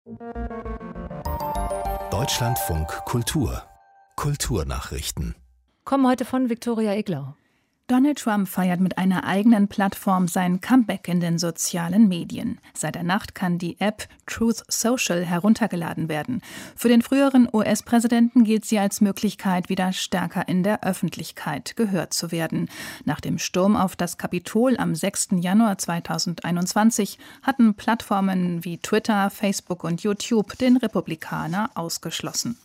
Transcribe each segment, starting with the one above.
Deutschlandfunk Kultur. Kulturnachrichten. Kommen heute von Viktoria Eglau. Donald Trump feiert mit einer eigenen Plattform sein Comeback in den sozialen Medien. Seit der Nacht kann die App Truth Social heruntergeladen werden. Für den früheren US-Präsidenten gilt sie als Möglichkeit, wieder stärker in der Öffentlichkeit gehört zu werden. Nach dem Sturm auf das Kapitol am 6. Januar 2021 hatten Plattformen wie Twitter, Facebook und YouTube den Republikaner ausgeschlossen.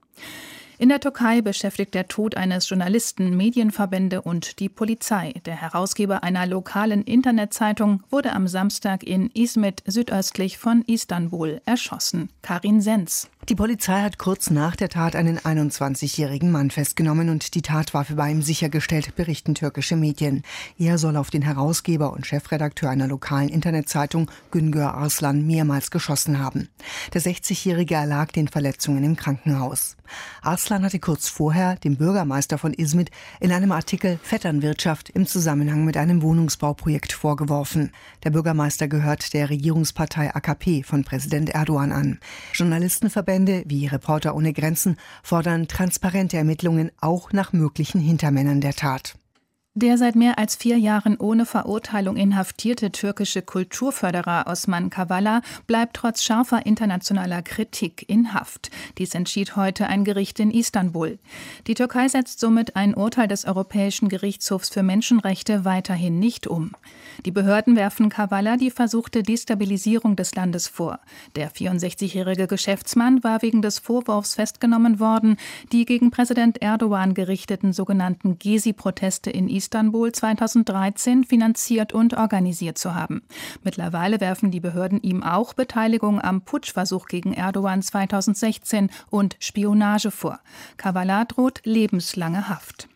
In der Türkei beschäftigt der Tod eines Journalisten Medienverbände und die Polizei. Der Herausgeber einer lokalen Internetzeitung wurde am Samstag in Izmit südöstlich von Istanbul erschossen. Karin Senz. Die Polizei hat kurz nach der Tat einen 21-jährigen Mann festgenommen und die Tatwaffe bei ihm sichergestellt, berichten türkische Medien. Er soll auf den Herausgeber und Chefredakteur einer lokalen Internetzeitung, Güngör Arslan, mehrmals geschossen haben. Der 60-Jährige erlag den Verletzungen im Krankenhaus. Arslan hatte kurz vorher dem Bürgermeister von Izmit in einem Artikel Vetternwirtschaft im Zusammenhang mit einem Wohnungsbauprojekt vorgeworfen. Der Bürgermeister gehört der Regierungspartei AKP von Präsident Erdogan an. Journalistenverbände wie Reporter ohne Grenzen fordern transparente Ermittlungen auch nach möglichen Hintermännern der Tat. Der seit mehr als 4 Jahren ohne Verurteilung inhaftierte türkische Kulturförderer Osman Kavala bleibt trotz scharfer internationaler Kritik in Haft. Dies entschied heute ein Gericht in Istanbul. Die Türkei setzt somit ein Urteil des Europäischen Gerichtshofs für Menschenrechte weiterhin nicht um. Die Behörden werfen Kavala die versuchte Destabilisierung des Landes vor. Der 64-jährige Geschäftsmann war wegen des Vorwurfs festgenommen worden, die gegen Präsident Erdogan gerichteten sogenannten Gezi-Proteste in Istanbul 2013 finanziert und organisiert zu haben. Mittlerweile werfen die Behörden ihm auch Beteiligung am Putschversuch gegen Erdogan 2016 und Spionage vor. Kavala droht lebenslange Haft.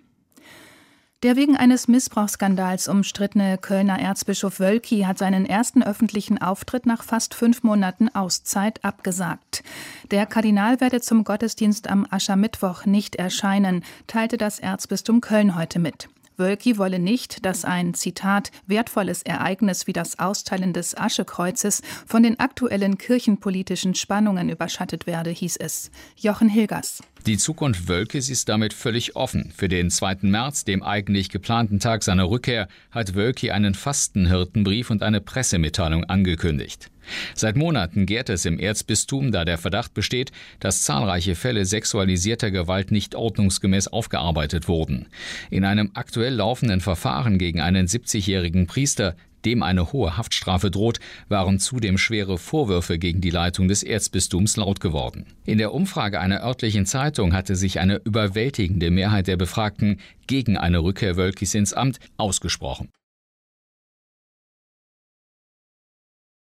Der wegen eines Missbrauchsskandals umstrittene Kölner Erzbischof Wölki hat seinen ersten öffentlichen Auftritt nach fast 5 Monaten Auszeit abgesagt. Der Kardinal werde zum Gottesdienst am Aschermittwoch nicht erscheinen, teilte das Erzbistum Köln heute mit. Wölki wolle nicht, dass ein, Zitat, wertvolles Ereignis wie das Austeilen des Aschekreuzes von den aktuellen kirchenpolitischen Spannungen überschattet werde, hieß es. Jochen Hilgers. Die Zukunft Wölkis ist damit völlig offen. Für den 2. März, dem eigentlich geplanten Tag seiner Rückkehr, hat Wölki einen Fastenhirtenbrief und eine Pressemitteilung angekündigt. Seit Monaten gärt es im Erzbistum, da der Verdacht besteht, dass zahlreiche Fälle sexualisierter Gewalt nicht ordnungsgemäß aufgearbeitet wurden. In einem aktuell laufenden Verfahren gegen einen 70-jährigen Priester, dem eine hohe Haftstrafe droht, waren zudem schwere Vorwürfe gegen die Leitung des Erzbistums laut geworden. In der Umfrage einer örtlichen Zeitung hatte sich eine überwältigende Mehrheit der Befragten gegen eine Rückkehr Wölkis ins Amt ausgesprochen.